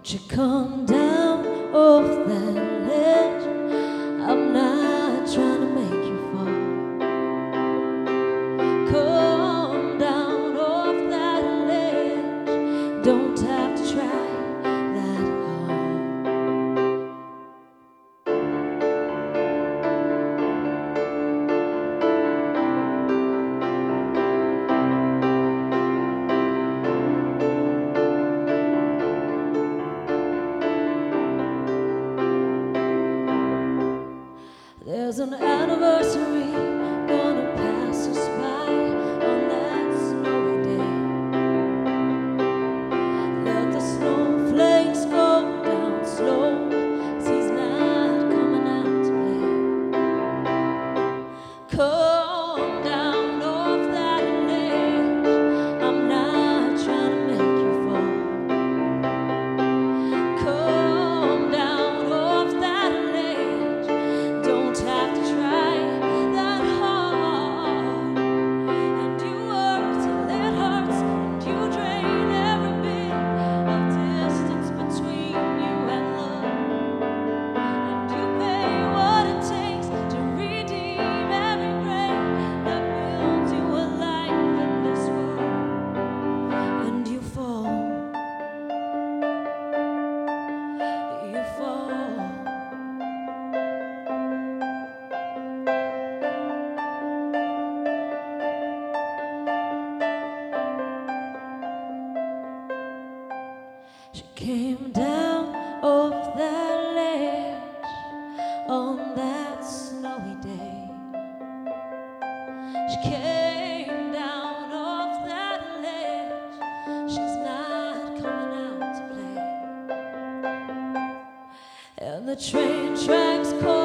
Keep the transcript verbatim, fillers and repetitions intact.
Won't you come down off that ledge? I'm not trying to make you fall. Come down off that ledge. Don't have to try that hard. There's an anniversary gonna pass us by on that snowy day. Let the snowflakes go down slow, 'cause he's not coming out to play. Come down off that ledge. I'm not trying to make you fall. Come down off that ledge. Don't have to try that hard. And you work till it hurts, and you drain every bit of distance between you and love. And you pay what it takes to redeem every break that builds you a life in this world. And you fall, you fall. She came down off that ledge on that snowy day. She came down off that ledge. She's not coming out to play. And the train tracks call